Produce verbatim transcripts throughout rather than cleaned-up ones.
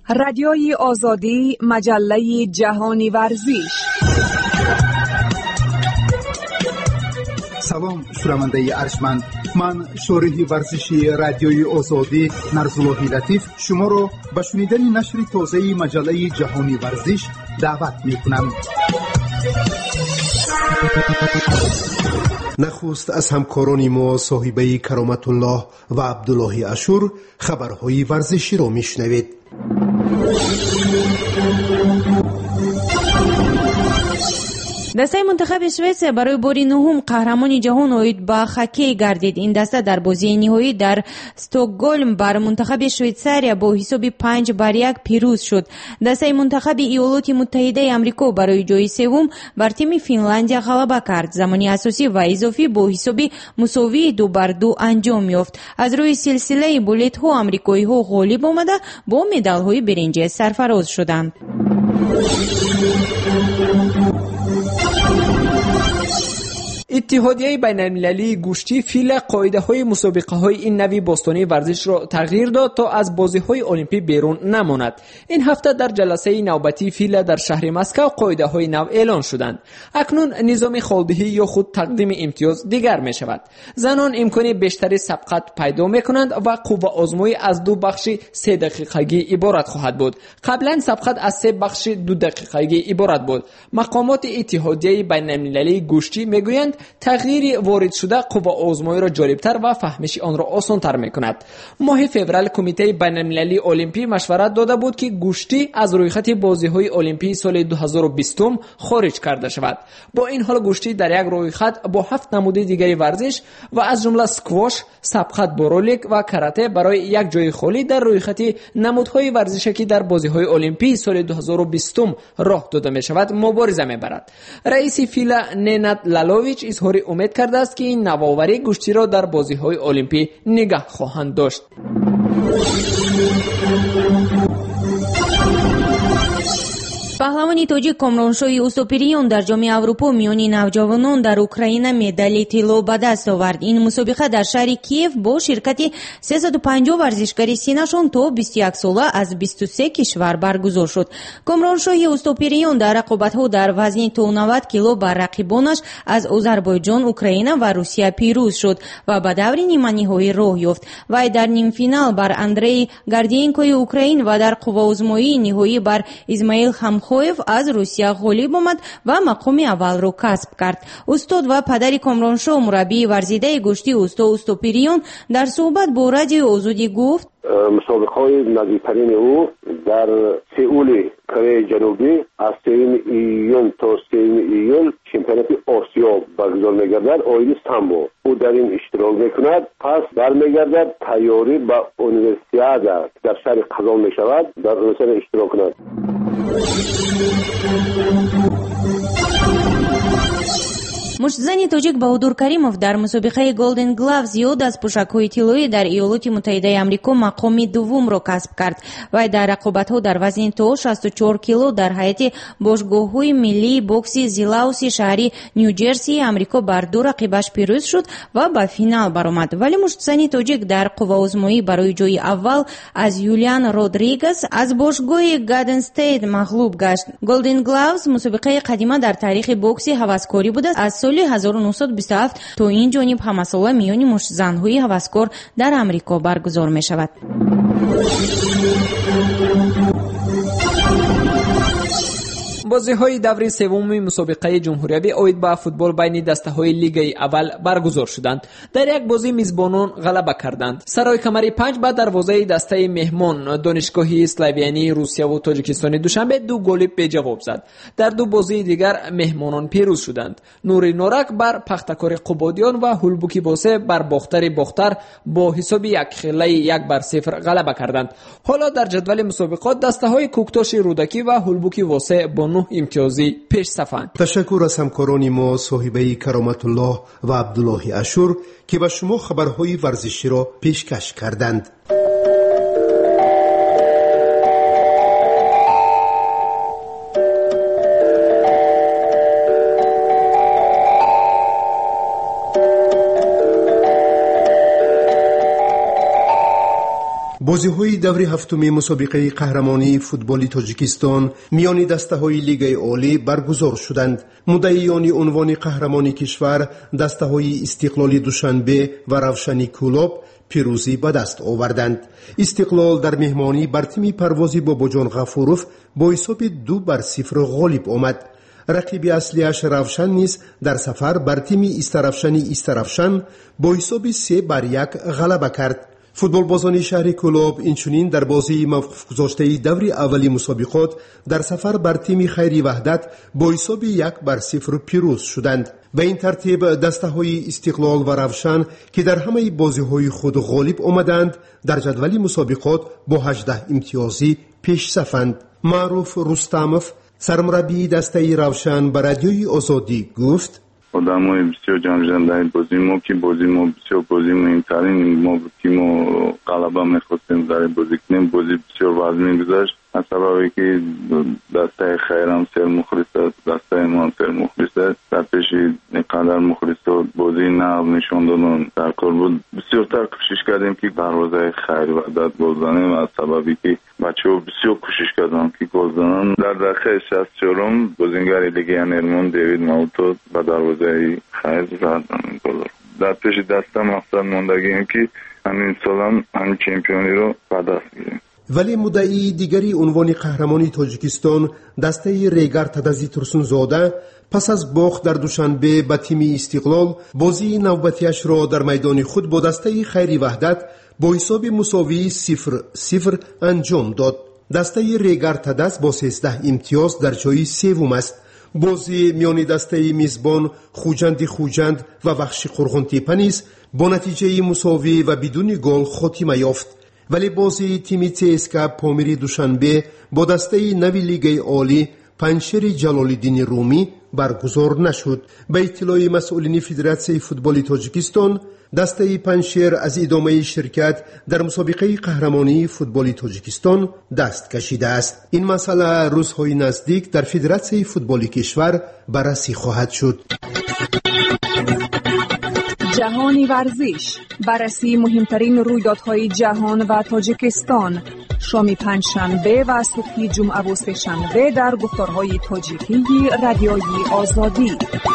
رادیوی آزادی، مجله جهانی ورزش. سلام شنونده ارجمند، من شارح ورزشی رادیوی آزادی نرزالله لطیف شما را به شنیدن نشر تازه مجله جهانی ورزش دعوت می‌کنم. نخست از همکاران ما صاحبه کرامت الله و عبدالله اشور خبرهای ورزشی را میشنوید. دسته منتخب سوئیسریا برای باری نهم قهرمان جهان اومید به هاکی گردید. این دسته در بازی نهایی در استکهلم بر منتخب شویتزاریا با حساب پنج بر یک پیروز شد. دسته منتخب ایالات متحده آمریکا برای جای سوم بر تیم فنلاندیا غلبه کرد. زمانی اساسی و اضافی با حساب مساوی دو بر دو انجام یافت. از روی سلسله بولت‌ها آمریکایی‌ها غالب آمده با مدال‌های برنجی سرفراز شدند. اتحادیه بین‌المللی گوشتی فیلا قاعده‌های مسابقه‌های این نوع باستانی ورزش را تغییر داد تا از بازی‌های المپیک بیرون نماند. این هفته در جلسه نوبتی فیلا در شهر مسکو قاعده‌های نو اعلان شدند. اکنون نظام خالدهی یا خود تقدیم امتیاز دیگر می‌شود. زنان امکان بیشتری سبقت پیدا می‌کنند و قوه آزمایی از دو بخش سه دقیقگی عبارت خواهد بود. قبلا سبقت از سه بخش دو دقیقگی عبارت بود. مقامات اتحادیه بین‌المللی گوشتی می‌گویند تغییر وارد شده قوه آزمایی را جالبتر و فهمش آن را آسان‌تر می‌کند. ماه فوریه کمیته بین‌المللی المپیک مشورت داده بود که گوشتی از رویخط بازی‌های المپیک سال دو هزار و بیست خارج کرده شود. با این حال گوشتی در یک رویخط با هفت نمود دیگری ورزش و از جمله اسکواش، سبقت با رولک و کاراته برای یک جای خالی در رویخط نمودهای ورزشی که در بازی‌های المپیک سال دو هزار و بیست راه داده می‌شود مبارزه می‌برد. رئیس فیلا نینات لالوویچ اظهار امید کرده است که این نوآوری گوشتی را در بازی‌های المپیک نگاه خواهند داشت. پهلوانی تاجیک کامرانشاه اوستوپریون در جام اروپا میانی نوجوانان در اوکراین مدال طلا به دست آورد. این مسابقه در شهر کیف با شرکت سیصد و پنجاه ورزشکار سینشان تا بیست و یک ساله از بیست و سه کشور برگزار شد. کامرانشاه اوستوپریون در رقابت‌ها در وزن تا نود کیلو بر رقیبانش از آذربایجان، اوکراین و روسیه پیروز شد و به دور نیمه‌نهایی راه یافت. وی در نیم فینال بر اندری گاردینکوی اوکراین و در قوه آزمایی نهایی بر اسماعیل خامخویف از روسیه غالب آمد و مقام اول را کسب کرد. استاد و پدر کامرانشاه مربی ورزیده گوشتی اوستا اوستوپریون در صحبت با رادیو آزادی گفت مسابقه‌های نزدیکترین او در سئول کره جنوبی از سوم ایون تا سوم ایول چمپیونات آسیا برگزار می‌گردد. آیین سامبو او در این اشتراک می‌کند. پس برمیگردد تیاری به اونیورسیادا در شهر قزان می‌شود در اونیورسیادا اشتراک کند. مشتزنی تاجیک بهادر کریموف در مسابقه گلدن گلاوز یاد از پوشک‌های طلایی در ایالات متحده آمریکا مقام دوم را کسب کرد و در رقابت‌ها در وزن تا شصت و چهار کیلو در هیئت باشگاه‌های ملی بوکس زیلاوس شهری نیوجرسی آمریکا بر دو رقیبش پیروز شد و به فینال برآمد. ولی مشتزنی تاجیک در قوه آزمایی برای جای اول از یولیان رودریگز از باشگاه گادن استیت مغلوب گشت. گلدن گلاوز مسابقه قدیمی در تاریخ بوکس هوسکاری بود. از سال هزار و نهصد و بیست و هفت تا این جانب همساله میان مشتزن‌های هوسکار در آمریکا برگزار می شود. بازی‌های دور سوم مسابقه جمهوری آمریکا با فوتبال بین دسته‌های لیگ اول برگزار شدند. در یک بازی میزبانان غلبه کردند. سرای کمری پنج با دروازه دسته مهمان دانشگاه اسلاویانی روسیه و تاجیکستان دوشنبه دو گل به جواب زد. در دو بازی دیگر مهمانان پیروز شدند. نوری نورک بر پختکار قبادیان و هولبوکی باسه بر باختر باختر با حساب یک خیلی یک بر صفر غلبه کردند. حالا در جدول مسابقات دسته‌های کوکتاش رودکی و هولبوکی واسه با نه امتیازی پیش صفند. تشکر از همکاران ما صاحبه کرامت الله و عبدالله اشور که به شما خبرهای ورزشی را پیشکش کردند. بازی‌های دور هفتم مسابقه قهرمانی فوتبال تاجیکستان میان دسته‌های لیگ عالی برگزار شدند. مدعیان عنوان قهرمانی کشور دسته‌های استقلال دوشنبه و روشنی کلوب پیروزی به دست آوردند. استقلال در مهمانی بر تیم پروازی باباجان غفوروف با حساب دو بر صفر غالب آمد. رقیب اصلیش روشن نیز در سفر بر تیم استرفشنی استرفشن با حساب سه بر یک غلبه کرد. فوتبال بازان شهر کلوب اینچنین در بازی موقف گذاشته دور اولی مسابقات در سفر بر تیم خیری وحدت با حساب یک بر صفر پیروز شدند. به این ترتیب دسته‌های استقلال و روشن که در همه بازی‌های خود غالب آمدند در جدول مسابقات با هجده امتیازی پیش صفند. معروف رستموف سرمربی دسته روشن به رادیوی آزادی گفت: آدمای بسیار جمع در بازی ما که بازی ما بسیار بازی مهمترین ما تیم و غلبه می‌خواستیم در بازی کنیم. بازی بسیار وزنی گذشت از سببی که دسته خیرم سر مخلص است، دسته ما سر مخلص است. در پیش اینقدر مخلص بازی نقل نشان دادن در کار بود. بسیار تر کوشش کردیم که دروازه خیر وحدت گل زنیم از سببی که بچه‌ها بسیار کوشش کردن که گل زنن. در دقیقه شصت و چهار بازیگر لیگ انرمون دیوید ماوتو با دروازه خیر زد گل. در پیش دسته مقصد ماندگی این که همین سال هم همین چمپیونی رو به دست گیریم. ولی مدعی دیگری عنوان قهرمانی تاجیکستان دسته ریگر تدزی ترسون زاده پس از باخت در دوشنبه به تیم استقلال بازی نوبتیش را در میدان خود با دسته خیری وحدت با حساب مساوی صفر صفر انجام داد. دسته ریگر تدز با سیزده امتیاز در جای سوم است. بازی میان دسته میزبان خوجند خوجند و وحشی قرغنتیپه نیز با نتیجه مساوی و بدون گل خاتمه یافت. ولی بازی تیم تسکا پامیری دوشنبه با دسته نوی لیگ عالی پنشر جلالالدین رومی برگزار نشد. به اطلاع مسئولین فدراسیون فوتبال تاجیکستان دسته پنشر از ادامه شرکت در مسابقه قهرمانی فوتبال تاجیکستان دست کشیده است. این مسئله روزهای نزدیک در فدراسیون فوتبال کشور بررسی خواهد شد. جهانی ورزش، بررسی مهمترین رویدادهای جهان و تاجیکستان، شام پنجشنبه و صبح جمعه و سه‌شنبه در گفتارهای تاجیکی رادیوی آزادی.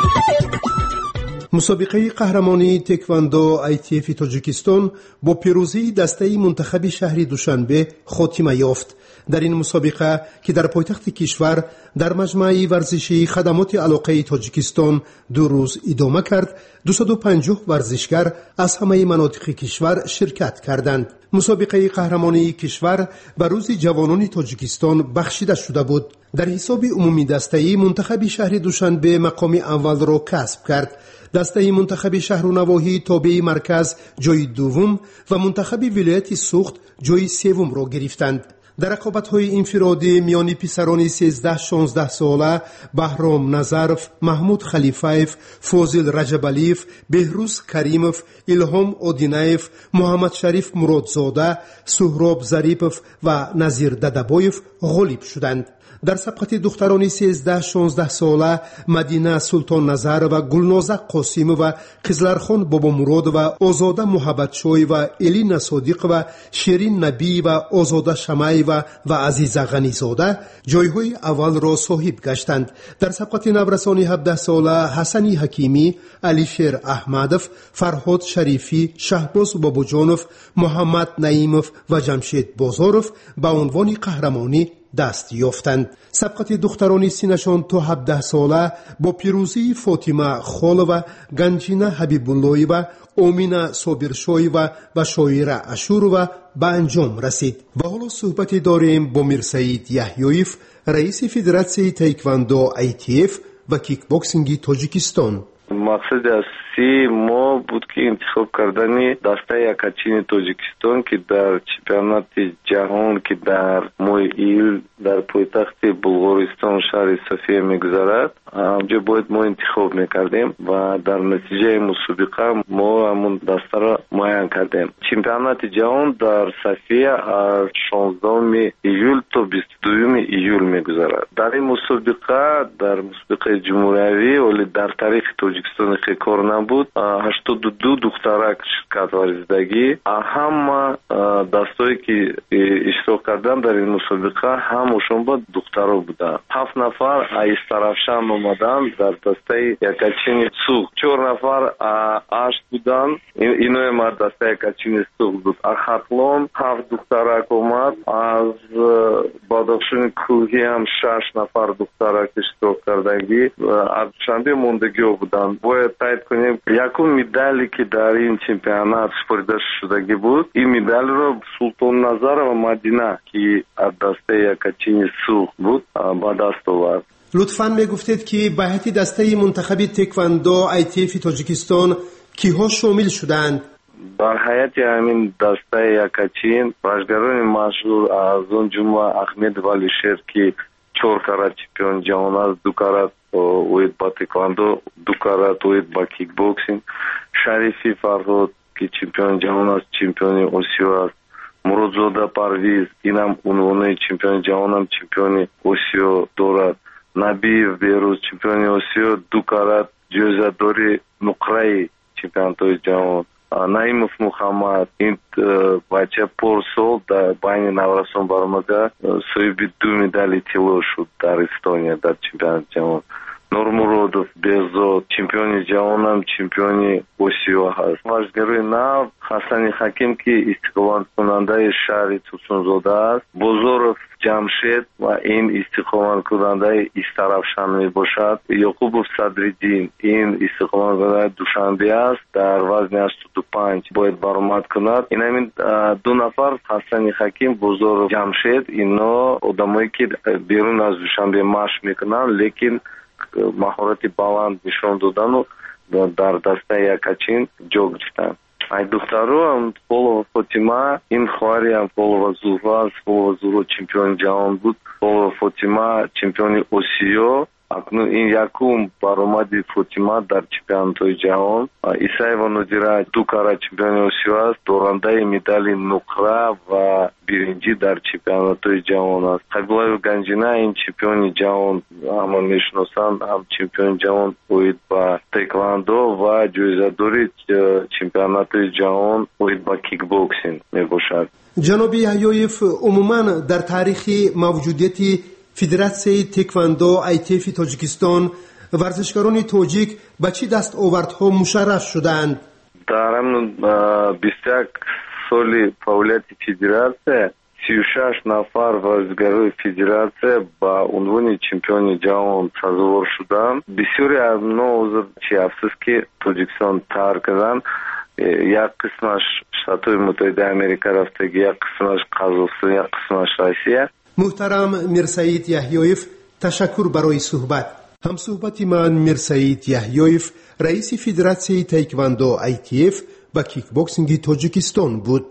مسابقه قهرمانی تکواندو آی تی اف تاجیکستان با پیروزی دسته منتخب شهری دوشنبه خاتمه یافت. در این مسابقه که در پایتخت کشور در مجمع ورزشی خدمات علاقه تاجیکستان دو روز ادامه کرد، دویست و پنجاه ورزشگر از همه مناطق کشور شرکت کردند. مسابقه قهرمانی کشور به روز جوانان تاجیکستان بخشیده شده بود. در حساب عمومی دسته منتخب شهر دوشنبه مقام اول را کسب کرد. دسته منتخب شهر و نواحی تابع مرکز جای دوم و منتخب ولایت سوخت جای سوم را گرفتند. در رقابت‌های انفرادی میان پسران سیزده شانزده ساله بهرام نظرف، محمود خلیفایف، فاضل رجبالیف، بهروز کریموف، الهام آدینایف، محمد شریف مرادزاده، سهراب ظریفوف و نظیر ددبایف غالب شدند. در سبقت دختران سیزده شانزده ساله مدینه سلطان نظر و گلنازه قاسم و قزلرخان بابا مراد و آزاده محبت شوی و الینا صادق و شیرین نبی و آزاده شمعی و و عزیزه غنیزاده جایهای اول را صاحب گشتند. در سبقت نورسان هفده ساله حسنی حکیمی، علیشیر احمدوف، فرهاد شریفی، شهباز بابوجانوف، محمد نعیموف و جمشید بازاروف به عنوان قهرمانی دست یافتند. سبقت دختران سینشان تا هفده ساله با پیروزی فاطمه خال و گنجینه حبیب اللهی و اومینا صابرشوی و و شاعره اشور و به انجام رسید. و حالا صحبت داریم با میر سعید یحیویف، رئیس فدراسیون تایکواندو آی تی اف و کیک باکسینگ تاجیکستان. مقصد اصلی ما بود که انتخاب کردن دسته یکاچین تاجیکستان که در چمپیونات جهان که در ماه ایل در پایتخت بلغارستان شهر صفیه میگذرد، اونجا باید ما انتخاب میکردیم و در نتیجه مسابقه ما همون دسته را معین کردیم. چمپیونات جهان در صفیه از شانزدهم ایول تا بیست و دوم ایول میگذرد. در این مسابقه در مسابقه جمهوری ولی در تاریخ تاجیکستان خیلی کار بود هشتاد و دو دخترک شرکت ورزیدگی. همه دستایی که اشتراک کردن در این مسابقه همشون با دخترها بودن. هفت نفر از طرفشان اومدن در دسته یکاچین سوخ. چهار نفر اشت بودن. اینو ما دسته یکاچین سوخ بود. اخاطلون هفت دخترک اومد. از بدخشان کوهی هم شش نفر دخترک اشتراک کردگی. از شنبه موندگی بودن. باید تایید کنیم یکم مدالی که در این چمپیونات سپرده شدگی بود. این مدال رو سلطان نظر و مدینه که از دسته یکاچین سوخ بود با دست آورد. لطفاً میگفتید که به هیئت دسته منتخب تکواندو آی تی اف تاجیکستان کیها شامل شدند؟ در هیئت همین دسته یکاچین باشگران مشهور از اون جمله احمد ولیشیر که چهار کرات چمپیون جهان است، دو کرات اوید با تکواندو، دو کرات اوید با کیک بوکسینگ، شریفی فرهاد که چمپیون جهان است، چمپیون آسیا است، مرودزاده پرویز اینم عنوان چمپیون جهان هم چمپیون آسیا دارد، نبیев بیروز چمپیون آسیا، دو کرات جایزه داری نقره چمپیونات جهان. Наимов Мухаммад, این بچه پرسال در بین نورسان برمگه صاحب دو مدال طلا شد در استونیا در چمپیونات جهان. نورمورودов بهزاد چمپیون جهان هم چمپیون آسیا هست. باشگرای نو حسن حکیم که استقامت کننده شهر توسونزاده است. بزرگ جمشید و این استقامت کننده استرافشان می باشد. یعقوبов صدرالدین این استقامت کننده دوشنبه است. در وزن هشتاد و پنج باید برآمد کند. این همین دو نفر حسن حکیم بزرگ جمشید اینا آدمایی که بیرون از دوشنبه مشق میکنن لیکن مهارت بلند نشان دادن و در دسته یکاچین جا گرفتن. ای دخترها هم Полова Фатима, این خواهری هم Полова Зулфа, Полова Зулфа چمپیون جهان بود, Полова Фатима چمپیون آسیا. اکنون این یکم برآمد فاطیما در چمپیونات جهان. ایسایوا نودیرا دو کرات چمپیون آسیا است، دارنده مدال نقره و برنجی در چمپیونات جهان است. خبیبالله گنجینه این چمپیون جهان همه میشناسند، هم چمپیون جهان بود با تکواندو و جایزه داری چمپیونات جهان بود با کیک بوکسینگ می باشد. جناب یحیایف، عموما در تاریخ موجودیت فدراسیون تکواندو آی تی اف تاجیکستان ورزشکاران تاجیک به چه دستاوردها مشرف شدند؟ در همون بیست و یک سال فعالیت فدراسیون سی و شش نفر ورزشکاران فدراسیون با عنوان چمپیون جهان سازگار شدند. بسیاری از نو عضو چه افسوس که تاجیکستان ترک کردند. یک قسمش شتات متحده امریکا رفتگی، یک قسمش قزاقستان، یک قسمش روسیه. محترم میرسعید یحیایف، تشکر برای صحبت. هم صحبت من میرسعید یحیایف، رئیس فدراسیون تایکواندو آی تی اف و کیک بوکسینگ تاجیکستان بود.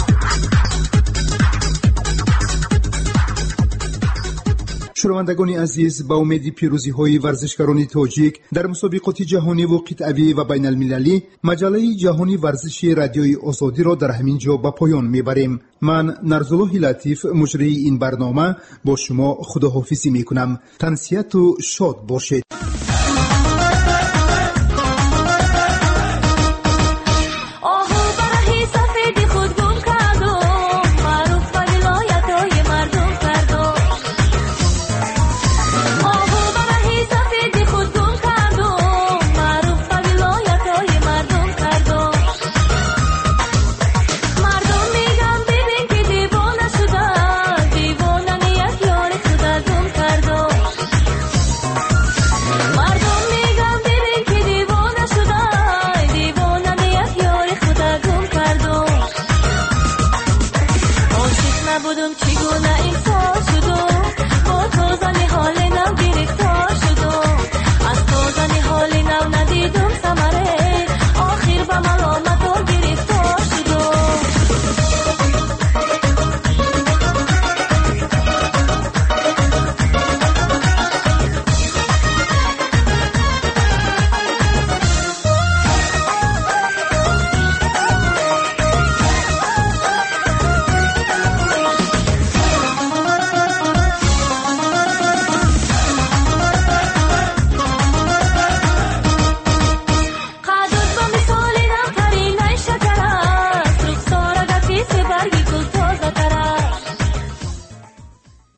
شنوندگان عزیز، با امید پیروزی های ورزشکاران تاجیک در مسابقات جهانی و قطعی و بین المللی، مجله جهانی ورزش رادیوی آزادی را در همین جا به پایان میبریم. من نرزالله لطیف، مجری این برنامه، با شما خداحافظی میکنم. تنسیت و شاد باشید. چگونه این سال شد و با تو زنی حال